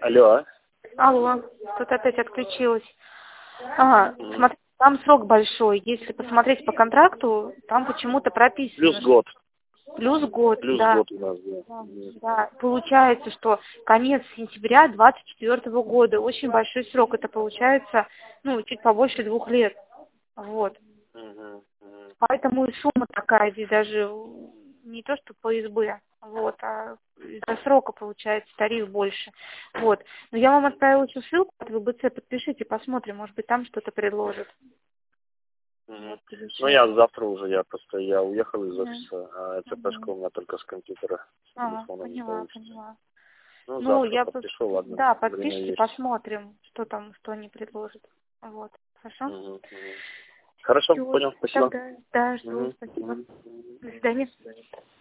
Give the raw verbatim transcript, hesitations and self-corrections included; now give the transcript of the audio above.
Алло. Алло, тут опять отключилась. Ага, смотри, там срок большой. Если посмотреть по контракту, там почему-то прописано. Плюс год. Плюс год, Плюс да. год у нас, да. Да, да. Получается, что конец сентября двадцать четвёртого года. Очень большой срок. Это получается, ну, чуть побольше двух лет. Вот. Мгм, мгм. Поэтому и сумма такая здесь даже не то, что по СБ, вот, а из-за срока получается тариф больше. Вот. Но я вам отправила еще ссылку от ВБЦ, подпишите, посмотрим, может быть, там что-то предложат. Мгм. Вот, Ну, еще. я завтра уже, я просто, я уехал из Мгм. офиса, а ЦПшка Мгм. у меня только с компьютера, с Ага, телефона не поняла, получится. поняла. Ну, Ну, завтра я бы, подпишу, ладно, да, время подпишите, есть. посмотрим, что там, что они предложат. Вот, хорошо? Мгм, мгм. Хорошо, Все, понял, спасибо. тогда, да, жду, Мгм, спасибо. мгм, До мгм. свидания. До свидания.